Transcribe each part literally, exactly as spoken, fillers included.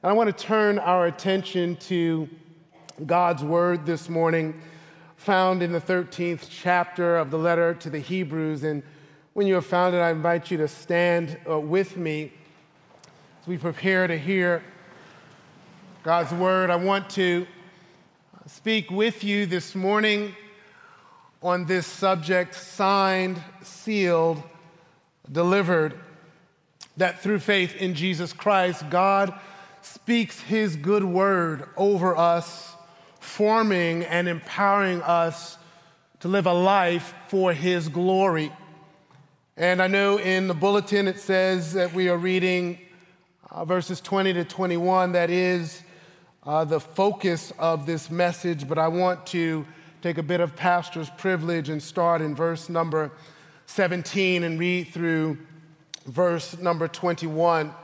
And I want to turn our attention to God's word this morning, found in the thirteenth chapter of the letter to the Hebrews. And when you have found it, I invite you to stand uh, with me as we prepare to hear God's word. I want to speak with you this morning on this subject, signed, sealed, delivered, that through faith in Jesus Christ, God speaks his good word over us, forming and empowering us to live a life for his glory. And I know in the bulletin it says that we are reading uh, verses twenty to twenty-one. That is uh, the focus of this message, but I want to take a bit of pastor's privilege and start in verse number seventeen and read through verse number twenty-one.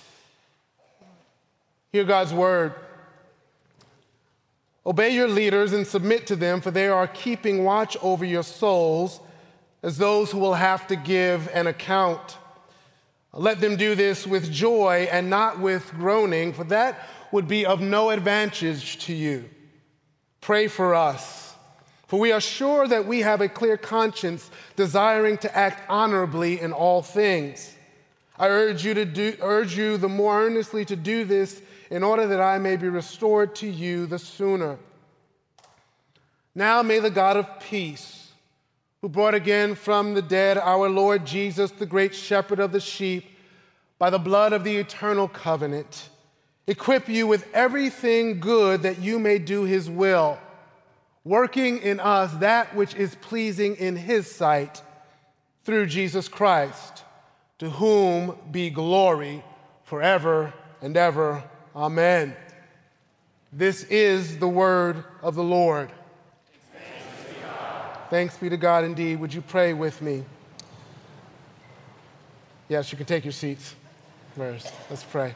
Hear God's word. Obey your leaders and submit to them, for they are keeping watch over your souls as those who will have to give an account. Let them do this with joy and not with groaning, for that would be of no advantage to you. Pray for us, for we are sure that we have a clear conscience, desiring to act honorably in all things. I urge you to do, urge you the more earnestly to do this in order that I may be restored to you the sooner. Now may the God of peace, who brought again from the dead our Lord Jesus, the great shepherd of the sheep, by the blood of the eternal covenant, equip you with everything good that you may do his will, working in us that which is pleasing in his sight, through Jesus Christ, to whom be glory forever and ever. Amen. This is the word of the Lord. Thanks be to God. Thanks be to God indeed. Would you pray with me? Yes, you can take your seats first. Let's pray.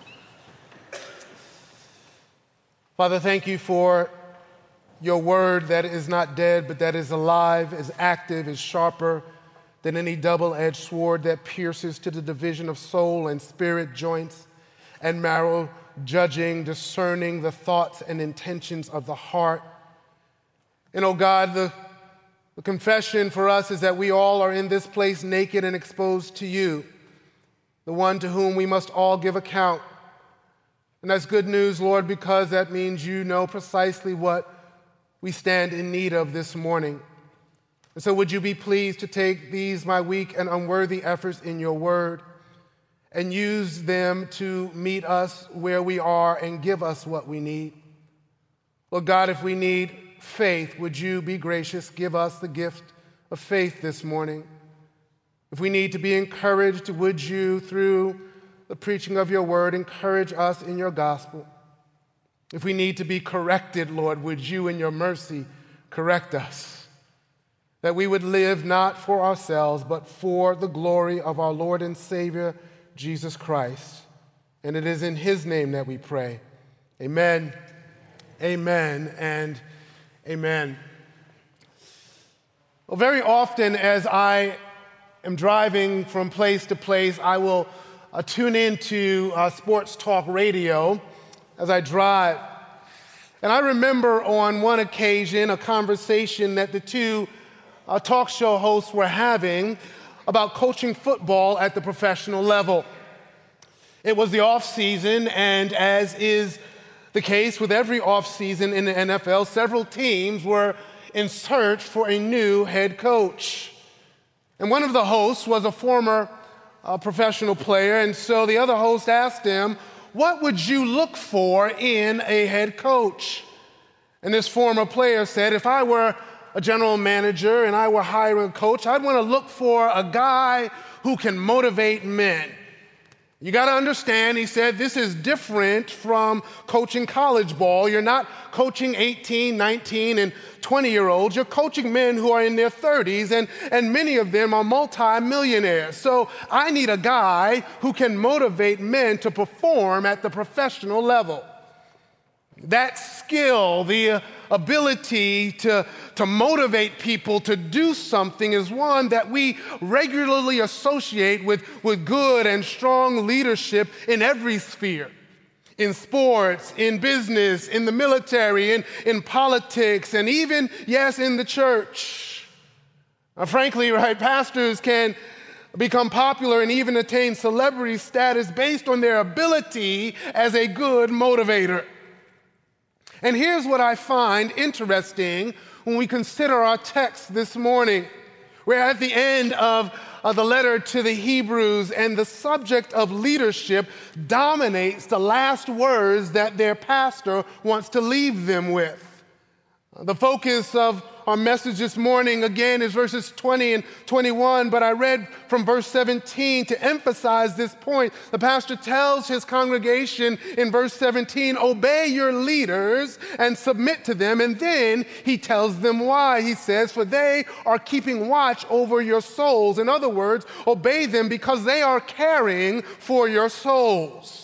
Father, thank you for your word that is not dead, but that is alive, is active, is sharper than any double-edged sword, that pierces to the division of soul and spirit, joints and marrow, judging, discerning the thoughts and intentions of the heart. And oh God, the, the confession for us is that we all are in this place naked and exposed to you, the one to whom we must all give account. And that's good news, Lord, because that means you know precisely what we stand in need of this morning. And so would you be pleased to take these, my weak and unworthy efforts in your word, and use them to meet us where we are and give us what we need. Lord God, if we need faith, would you be gracious, give us the gift of faith this morning. If we need to be encouraged, would you, through the preaching of your word, encourage us in your gospel. If we need to be corrected, Lord, would you in your mercy correct us, that we would live not for ourselves, but for the glory of our Lord and Savior, Jesus Christ. And it is in his name that we pray. Amen, amen, and amen. Well, very often as I am driving from place to place, I will uh, tune into uh, sports talk radio as I drive. And I remember on one occasion a conversation that the two uh, talk show hosts were having about coaching football at the professional level. It was the off season, and as is the case with every off season in the N F L, several teams were in search for a new head coach. And one of the hosts was a former uh, professional player, and so the other host asked him, "What would you look for in a head coach?" And this former player said, "If I were a general manager and I were hiring a coach, I'd want to look for a guy who can motivate men." You got to understand, he said, this is different from coaching college ball. You're not coaching eighteen, nineteen, and twenty-year-olds. You're coaching men who are in their thirties, and, and many of them are multi-millionaires. So I need a guy who can motivate men to perform at the professional level. That skill, the ability to, to motivate people to do something, is one that we regularly associate with, with good and strong leadership in every sphere. in sports, in business, in the military, in, in politics, and even, yes, in the church. Uh, frankly, right, pastors can become popular and even attain celebrity status based on their ability as a good motivator. And here's what I find interesting when we consider our text this morning. We're at the end of, of the letter to the Hebrews, and the subject of leadership dominates the last words that their pastor wants to leave them with. The focus of our message this morning, again, is verses twenty and twenty-one, but I read from verse seventeen to emphasize this point. The pastor tells his congregation in verse seventeen, obey your leaders and submit to them, and then he tells them why. He says, for they are keeping watch over your souls. In other words, obey them because they are caring for your souls.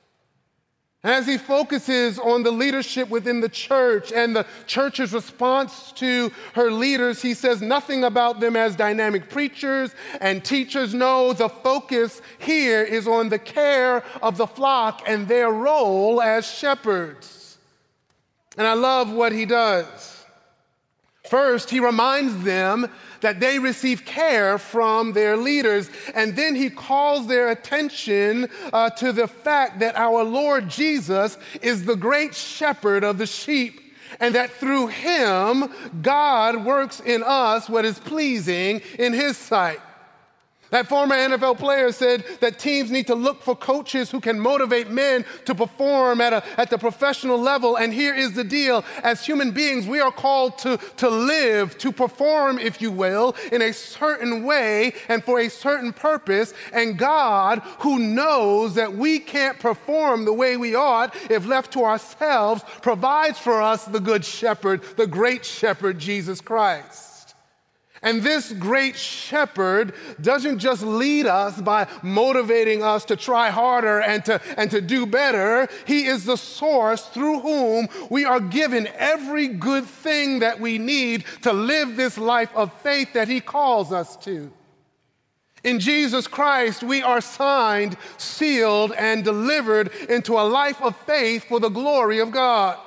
As he focuses on the leadership within the church and the church's response to her leaders, he says nothing about them as dynamic preachers and teachers. No, the focus here is on the care of the flock and their role as shepherds. And I love what he does. First, he reminds them that they receive care from their leaders, and then he calls their attention uh, to the fact that our Lord Jesus is the great shepherd of the sheep, and that through him, God works in us what is pleasing in his sight. That former N F L player said that teams need to look for coaches who can motivate men to perform at, a, at the professional level. And here is the deal. As human beings, we are called to, to live, to perform, if you will, in a certain way and for a certain purpose. And God, who knows that we can't perform the way we ought if left to ourselves, provides for us the good shepherd, the great shepherd, Jesus Christ. And this great shepherd doesn't just lead us by motivating us to try harder and to, and to do better. He is the source through whom we are given every good thing that we need to live this life of faith that he calls us to. In Jesus Christ, we are signed, sealed, and delivered into a life of faith for the glory of God.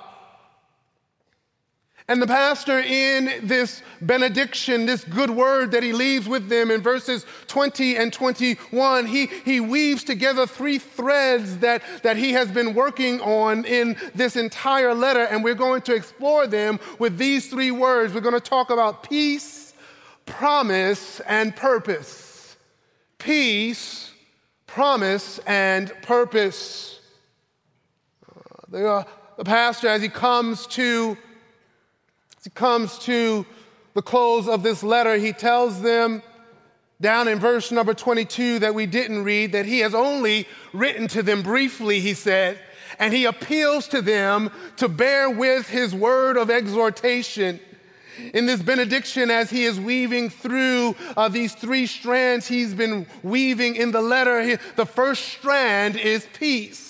And the pastor, in this benediction, this good word that he leaves with them in verses twenty and twenty-one, he, he weaves together three threads that, that he has been working on in this entire letter, and we're going to explore them with these three words. We're going to talk about peace, promise, and purpose. Peace, promise, and purpose. Uh, the, uh, the pastor, as he comes to As he comes to the close of this letter, he tells them down in verse number twenty-two that we didn't read, that he has only written to them briefly, he said, and he appeals to them to bear with his word of exhortation. In this benediction, as he is weaving through uh, these three strands he's been weaving in the letter, he, the first strand is peace.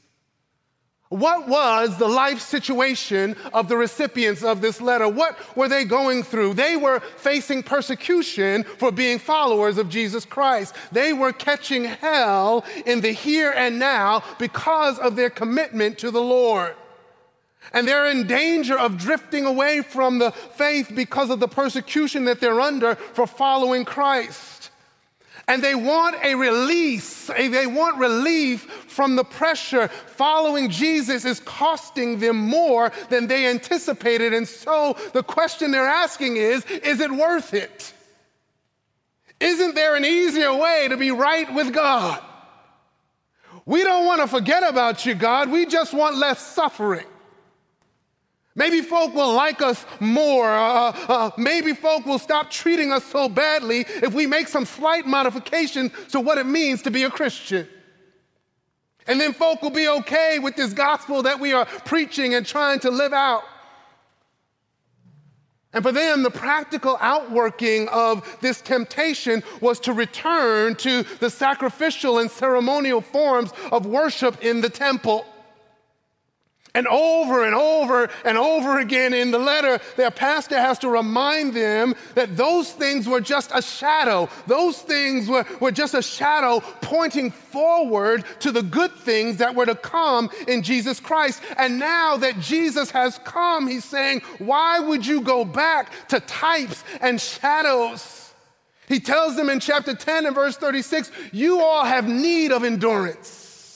What was the life situation of the recipients of this letter? What were they going through? They were facing persecution for being followers of Jesus Christ. They were catching hell in the here and now because of their commitment to the Lord. And they're in danger of drifting away from the faith because of the persecution that they're under for following Christ. And they want a release, they want relief from the pressure. Following Jesus is costing them more than they anticipated. And so the question they're asking is, is it worth it? Isn't there an easier way to be right with God? We don't want to forget about you, God. We just want less suffering. Maybe folk will like us more. Uh, uh, maybe folk will stop treating us so badly if we make some slight modifications to what it means to be a Christian. And then folk will be okay with this gospel that we are preaching and trying to live out. And for them, the practical outworking of this temptation was to return to the sacrificial and ceremonial forms of worship in the temple. And over and over and over again in the letter, their pastor has to remind them that those things were just a shadow. Those things were, were just a shadow pointing forward to the good things that were to come in Jesus Christ. And now that Jesus has come, he's saying, why would you go back to types and shadows? He tells them in chapter ten and verse thirty-six, you all have need of endurance.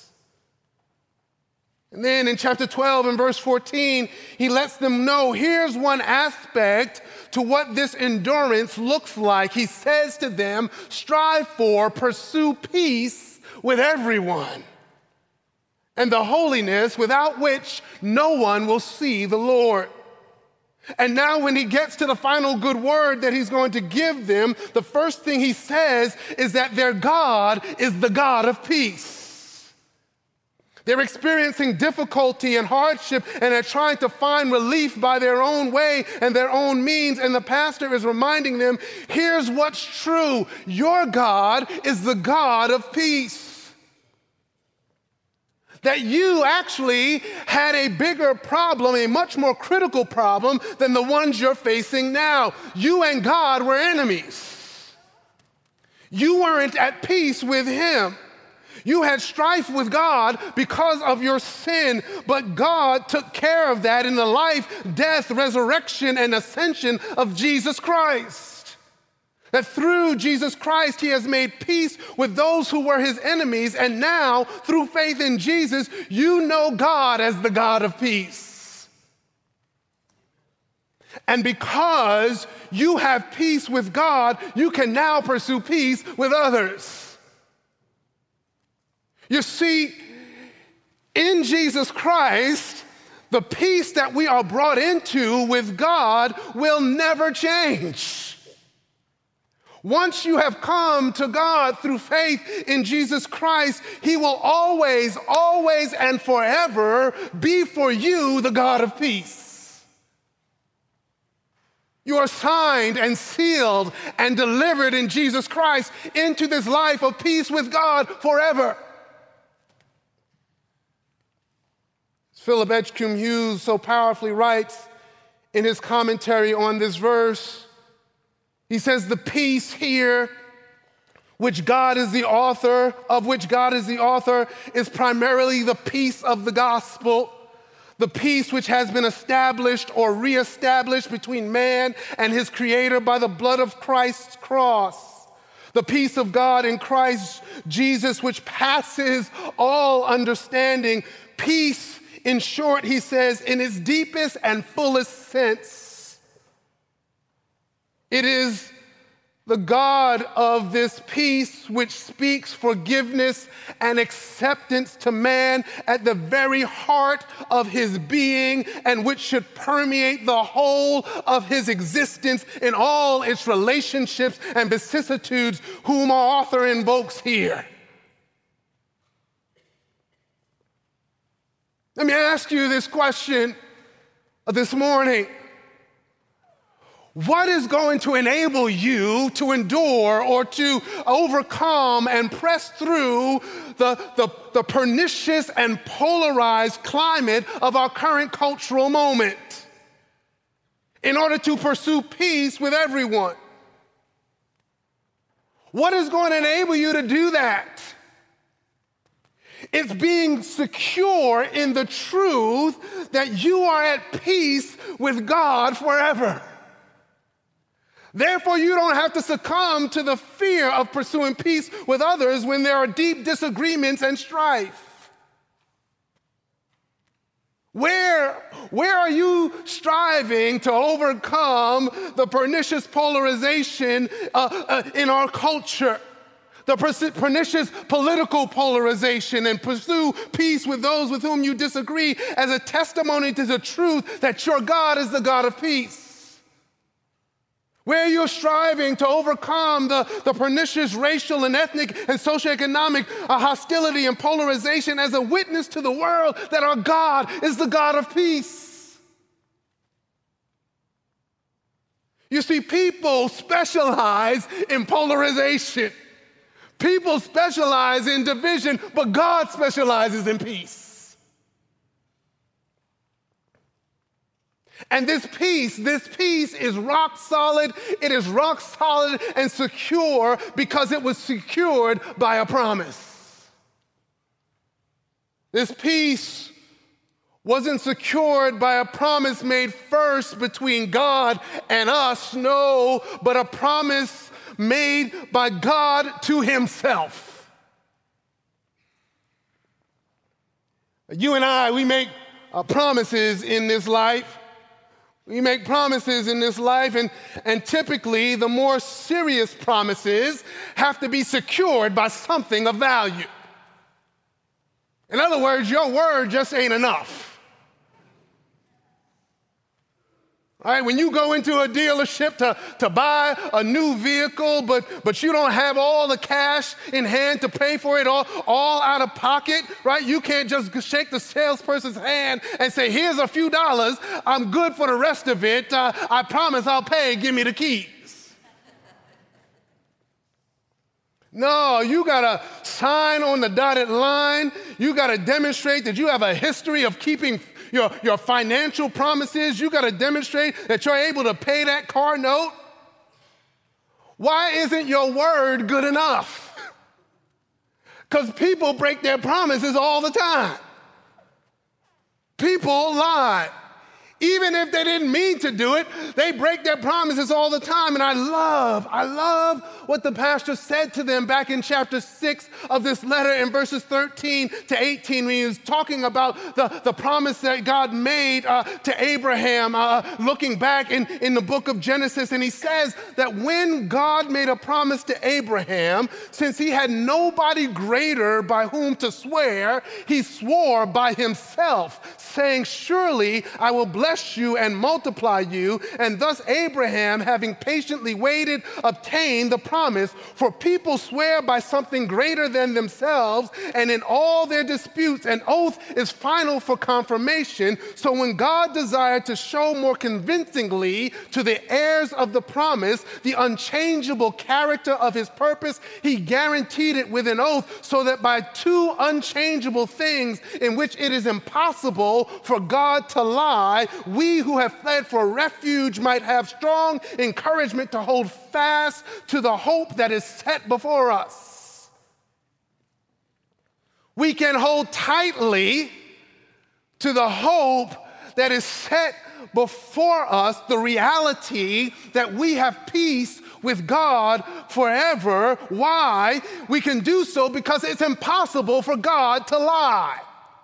And then in chapter twelve and verse fourteen, he lets them know here's one aspect to what this endurance looks like. He says to them, strive for, pursue peace with everyone, and the holiness without which no one will see the Lord. And now when he gets to the final good word that he's going to give them, the first thing he says is that their God is the God of peace. They're experiencing difficulty and hardship, and they're trying to find relief by their own way and their own means. And the pastor is reminding them, here's what's true. Your God is the God of peace. That you actually had a bigger problem, a much more critical problem than the ones you're facing now. You and God were enemies. You weren't at peace with him. You had strife with God because of your sin, but God took care of that in the life, death, resurrection, and ascension of Jesus Christ. That through Jesus Christ, he has made peace with those who were his enemies, and now, through faith in Jesus, you know God as the God of peace. And because you have peace with God, you can now pursue peace with others. You see, in Jesus Christ, the peace that we are brought into with God will never change. Once you have come to God through faith in Jesus Christ, he will always, always, and forever be for you the God of peace. You are signed and sealed and delivered in Jesus Christ into this life of peace with God forever. Philip Edgecumbe Hughes so powerfully writes in his commentary on this verse, he says, the peace here, which God is the author, of which God is the author, is primarily the peace of the gospel, the peace which has been established or reestablished between man and his creator by the blood of Christ's cross. The peace of God in Christ Jesus, which passes all understanding. Peace, in short, he says, in its deepest and fullest sense, it is the God of this peace which speaks forgiveness and acceptance to man at the very heart of his being, and which should permeate the whole of his existence in all its relationships and vicissitudes, whom our author invokes here. Let me ask you this question this morning. What is going to enable you to endure or to overcome and press through the, the, the pernicious and polarized climate of our current cultural moment in order to pursue peace with everyone? What is going to enable you to do that? It's being secure in the truth that you are at peace with God forever. Therefore, you don't have to succumb to the fear of pursuing peace with others when there are deep disagreements and strife. Where, where are you striving to overcome the pernicious polarization uh, uh, in our culture? The pernicious political polarization, and pursue peace with those with whom you disagree as a testimony to the truth that your God is the God of peace. Where you're striving to overcome the, the pernicious racial and ethnic and socioeconomic uh, hostility and polarization as a witness to the world that our God is the God of peace. You see, people specialize in polarization. People specialize in division, but God specializes in peace. And this peace, this peace is rock solid. It is rock solid and secure because it was secured by a promise. This peace wasn't secured by a promise made first between God and us, no, but a promise made by God to himself. You and I, we make uh, promises in this life. We make promises in this life, and, and typically the more serious promises have to be secured by something of value. In other words, your word just ain't enough. All right, when you go into a dealership to, to buy a new vehicle, but, but you don't have all the cash in hand to pay for it all, all out of pocket, right? You can't just shake the salesperson's hand and say, here's a few dollars, I'm good for the rest of it, uh, I promise I'll pay, give me the keys. No, you gotta sign on the dotted line. You gotta demonstrate that you have a history of keeping Your, your financial promises. You got to demonstrate that you're able to pay that car note. Why isn't your word good enough? Because people break their promises all the time. People lie. Even if they didn't mean to do it, they break their promises all the time. And I love, I love what the pastor said to them back in chapter six of this letter in verses thirteen to eighteen, when he was talking about the, the promise that God made uh, to Abraham, uh, looking back in, in the book of Genesis. And he says that when God made a promise to Abraham, since he had nobody greater by whom to swear, he swore by himself, saying, surely I will bless you and multiply you. And thus Abraham, having patiently waited, obtained the promise. For people swear by something greater than themselves, and in all their disputes an oath is final for confirmation. So when God desired to show more convincingly to the heirs of the promise the unchangeable character of his purpose, he guaranteed it with an oath, so that by two unchangeable things in which it is impossible for God to lie, we who have fled for refuge might have strong encouragement to hold fast to the hope that is set before us. We can hold tightly to the hope that is set before us, the reality that we have peace with God forever. Why? We can do so because it's impossible for God to lie.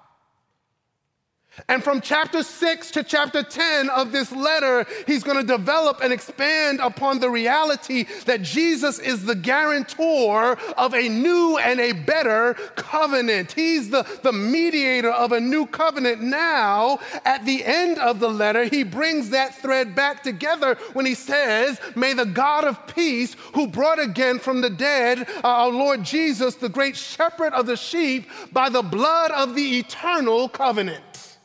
And from chapter six to chapter ten of this letter, he's going to develop and expand upon the reality that Jesus is the guarantor of a new and a better covenant. He's the, the mediator of a new covenant. Now, at the end of the letter, he brings that thread back together when he says, may the God of peace, who brought again from the dead uh, our Lord Jesus, the great shepherd of the sheep, by the blood of the eternal covenant.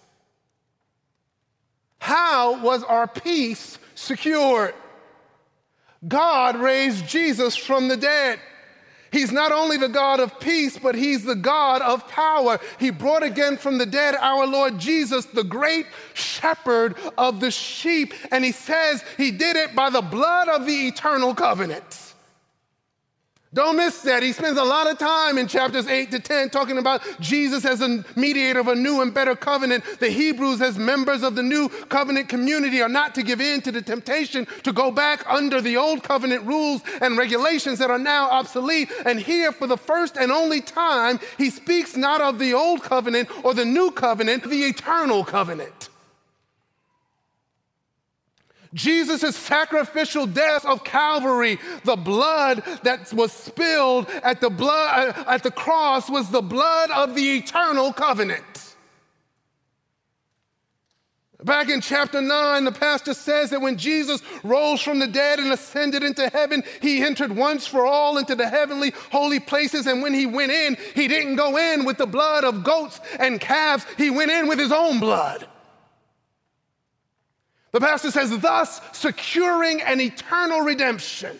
How was our peace secured? God raised Jesus from the dead. He's not only the God of peace, but he's the God of power. He brought again from the dead our Lord Jesus, the great shepherd of the sheep. And he says he did it by the blood of the eternal covenant. Don't miss that. He spends a lot of time in chapters eight to ten talking about Jesus as a mediator of a new and better covenant. The Hebrews, as members of the new covenant community, are not to give in to the temptation to go back under the old covenant rules and regulations that are now obsolete. And here, for the first and only time, he speaks not of the old covenant or the new covenant, the eternal covenant. Jesus' sacrificial death of Calvary, the blood that was spilled at the blood at the cross, was the blood of the eternal covenant. Back in chapter nine, the pastor says that when Jesus rose from the dead and ascended into heaven, he entered once for all into the heavenly holy places. And when he went in, he didn't go in with the blood of goats and calves. He went in with his own blood. The pastor says, thus securing an eternal redemption.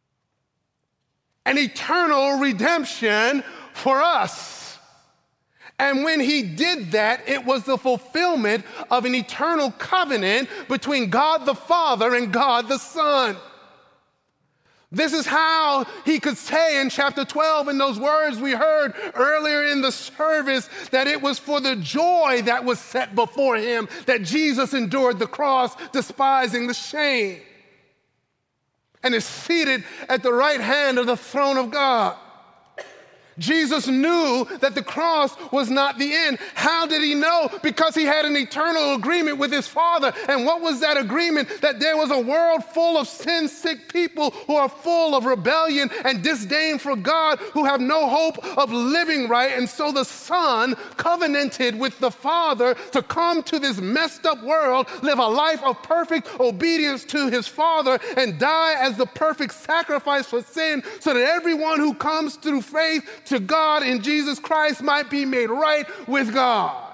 An eternal redemption for us. And when he did that, it was the fulfillment of an eternal covenant between God the Father and God the Son. This is how he could say in chapter twelve, in those words we heard earlier in the service, that it was for the joy that was set before him that Jesus endured the cross, despising the shame, and is seated at the right hand of the throne of God. Jesus knew that the cross was not the end. How did he know? Because he had an eternal agreement with his Father. And what was that agreement? That there was a world full of sin-sick people who are full of rebellion and disdain for God, who have no hope of living right. And so the Son covenanted with the Father to come to this messed up world, live a life of perfect obedience to his Father, and die as the perfect sacrifice for sin, so that everyone who comes through faith to God in Jesus Christ might be made right with God.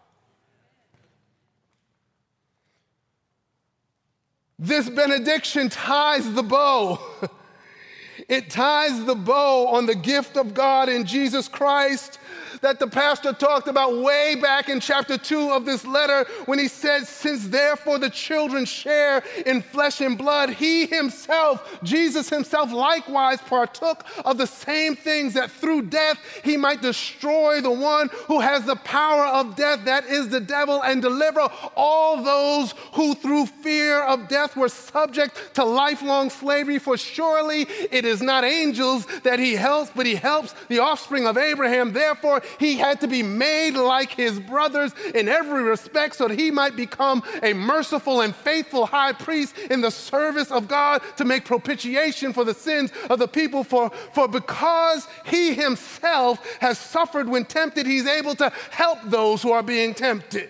This benediction ties the bow. It ties the bow on the gift of God in Jesus Christ that the pastor talked about way back in chapter two of this letter, when he said, since therefore the children share in flesh and blood, he himself, Jesus himself, likewise partook of the same things, that through death he might destroy the one who has the power of death, that is the devil, and deliver all those who through fear of death were subject to lifelong slavery. For surely it is not angels that he helps, but he helps the offspring of Abraham. Therefore, he had to be made like his brothers in every respect, so that he might become a merciful and faithful high priest in the service of God, to make propitiation for the sins of the people. For, for because he himself has suffered when tempted, he's able to help those who are being tempted.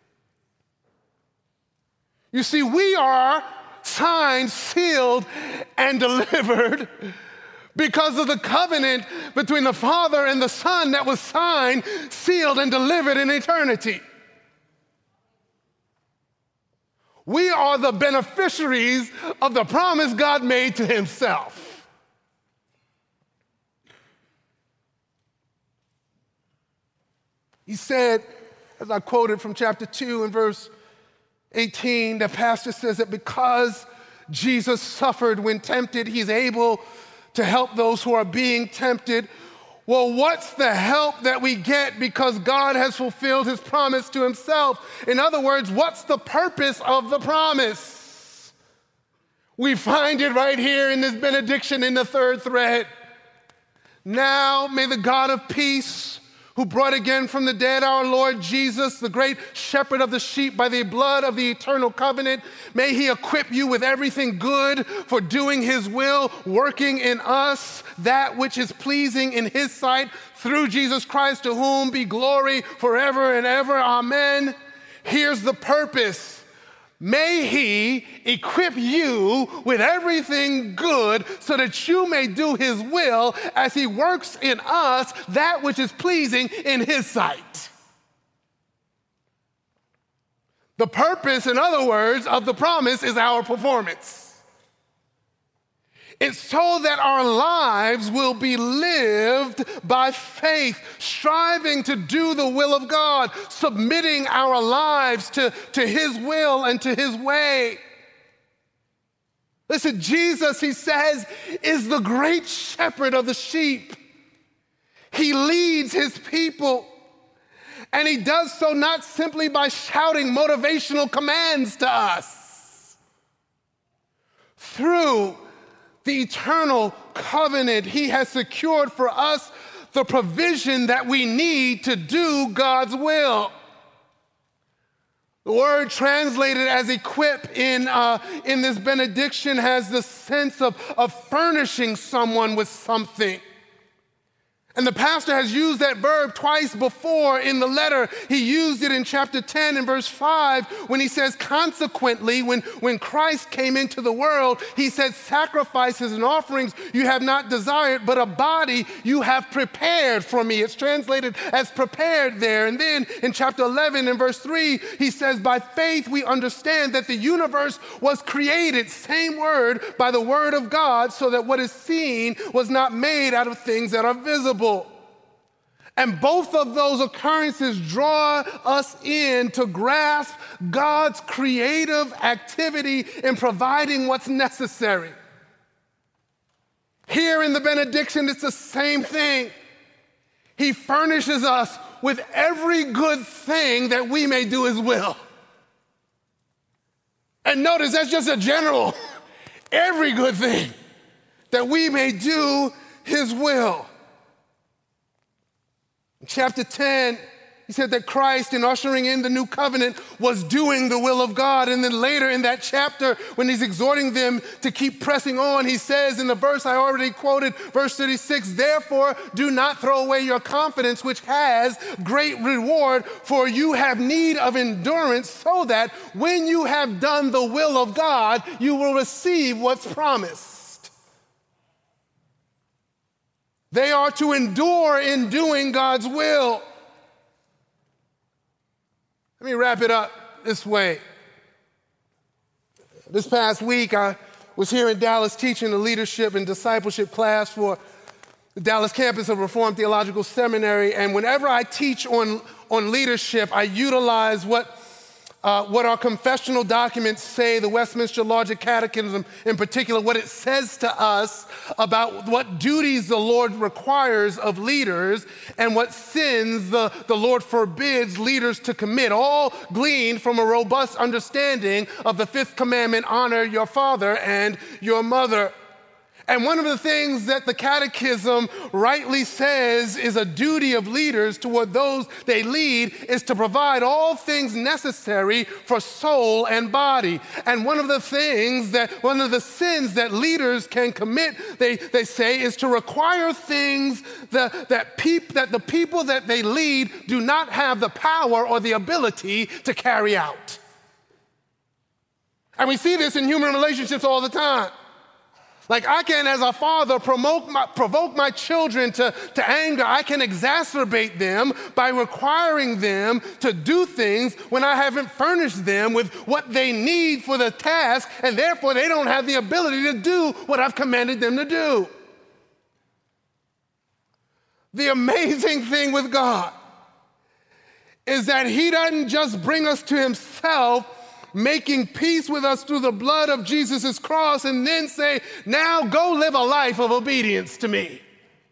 You see, we are signed, sealed, and delivered because of the covenant between the Father and the Son that was signed, sealed, and delivered in eternity. We are the beneficiaries of the promise God made to himself. He said, as I quoted from chapter two and verse eighteen, the pastor says that because Jesus suffered when tempted, he's able to help those who are being tempted. Well, what's the help that we get because God has fulfilled his promise to himself? In other words, what's the purpose of the promise? We find it right here in this benediction in the third thread. Now may the God of peace, who brought again from the dead our Lord Jesus, the great shepherd of the sheep, by the blood of the eternal covenant, may he equip you with everything good for doing his will, working in us that which is pleasing in his sight, through Jesus Christ, to whom be glory forever and ever. Amen. Here's the purpose. May he equip you with everything good so that you may do his will as he works in us that which is pleasing in his sight. The purpose, in other words, of the promise is our performance. It's so that our lives will be lived by faith, striving to do the will of God, submitting our lives to, to his will and to his way. Listen, Jesus, he says, is the great shepherd of the sheep. He leads his people, and he does so not simply by shouting motivational commands to us. Through the eternal covenant, he has secured for us the provision that we need to do God's will. The word translated as equip in, uh, in this benediction has the sense of, of furnishing someone with something. And the pastor has used that verb twice before in the letter. He used it in chapter ten and verse five when he says, consequently, when, when Christ came into the world, he said, sacrifices and offerings you have not desired, but a body you have prepared for me. It's translated as prepared there. And then in chapter eleven and verse three, he says, by faith we understand that the universe was created, same word, by the word of God, so that what is seen was not made out of things that are visible. And both of those occurrences draw us in to grasp God's creative activity in providing what's necessary. Here in the benediction, it's the same thing. He furnishes us with every good thing that we may do his will. And notice that's just a general, every good thing that we may do his will. In chapter ten, he said that Christ, in ushering in the new covenant, was doing the will of God. And then later in that chapter, when he's exhorting them to keep pressing on, he says in the verse I already quoted, verse thirty-six, therefore do not throw away your confidence, which has great reward, for you have need of endurance, so that when you have done the will of God, you will receive what's promised. They are to endure in doing God's will. Let me wrap it up this way. This past week, I was here in Dallas teaching a leadership and discipleship class for the Dallas campus of Reformed Theological Seminary. And whenever I teach on, on leadership, I utilize what Uh, what our confessional documents say, the Westminster Larger Catechism in particular, what it says to us about what duties the Lord requires of leaders and what sins the, the Lord forbids leaders to commit, all gleaned from a robust understanding of the fifth commandment, honor your father and your mother. And one of the things that the Catechism rightly says is a duty of leaders toward those they lead is to provide all things necessary for soul and body. And one of the things that, one of the sins that leaders can commit, they, they say, is to require things that, that, peop, that the people that they lead do not have the power or the ability to carry out. And we see this in human relationships all the time. Like I can, as a father, provoke my, provoke my children to, to anger. I can exacerbate them by requiring them to do things when I haven't furnished them with what they need for the task, and therefore they don't have the ability to do what I've commanded them to do. The amazing thing with God is that he doesn't just bring us to himself, making peace with us through the blood of Jesus' cross, and then say, now go live a life of obedience to me.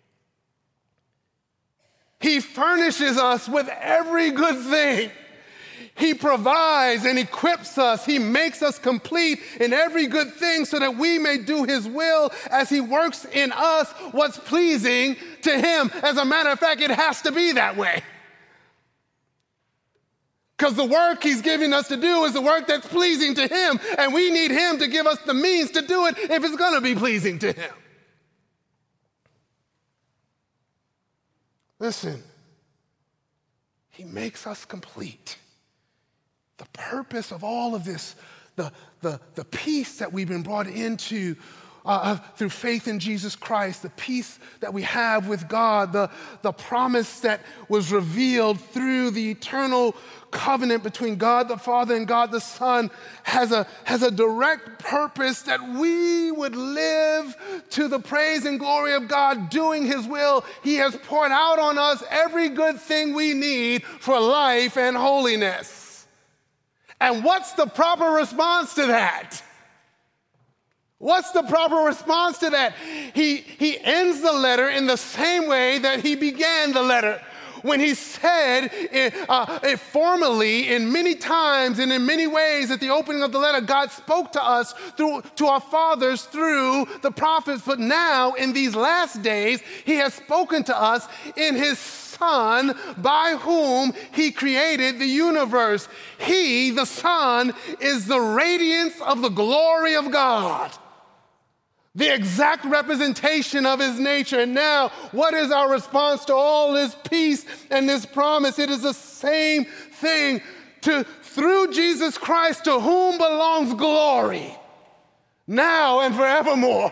He furnishes us with every good thing. He provides and equips us. He makes us complete in every good thing so that we may do his will as he works in us what's pleasing to him. As a matter of fact, it has to be that way. Because the work he's giving us to do is the work that's pleasing to him, and we need him to give us the means to do it if it's going to be pleasing to him. Listen, he makes us complete. The purpose of all of this, the, the, the peace that we've been brought into Uh, through faith in Jesus Christ, the peace that we have with God, the, the promise that was revealed through the eternal covenant between God the Father and God the Son has a, has a direct purpose that we would live to the praise and glory of God, doing his will. He has poured out on us every good thing we need for life and holiness. And what's the proper response to that? What's the proper response to that? He, he ends the letter in the same way that he began the letter, when he said uh, it formally in many times and in many ways at the opening of the letter, God spoke to us through to our fathers through the prophets, but now in these last days, he has spoken to us in his Son, by whom he created the universe. He, the Son, is the radiance of the glory of God, the exact representation of his nature. And now, what is our response to all this peace and this promise? It is the same thing. To, through Jesus Christ, to whom belongs glory, now and forevermore.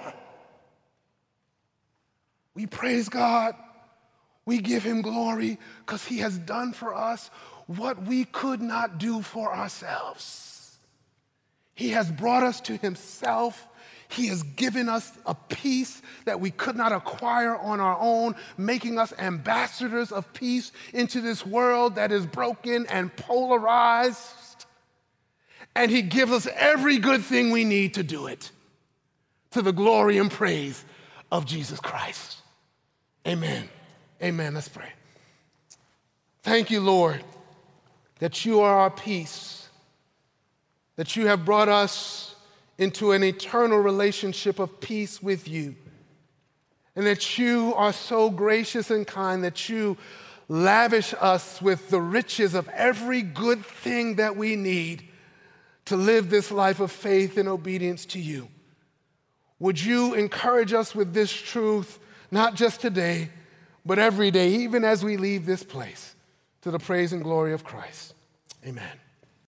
We praise God. We give him glory because he has done for us what we could not do for ourselves. He has brought us to himself. He has given us a peace that we could not acquire on our own, making us ambassadors of peace into this world that is broken and polarized. And he gives us every good thing we need to do it, to the glory and praise of Jesus Christ. Amen. Amen. Let's pray. Thank you, Lord, that you are our peace, that you have brought us into an eternal relationship of peace with you, and that you are so gracious and kind that you lavish us with the riches of every good thing that we need to live this life of faith and obedience to you. Would you encourage us with this truth, not just today, but every day, even as we leave this place, to the praise and glory of Christ. Amen.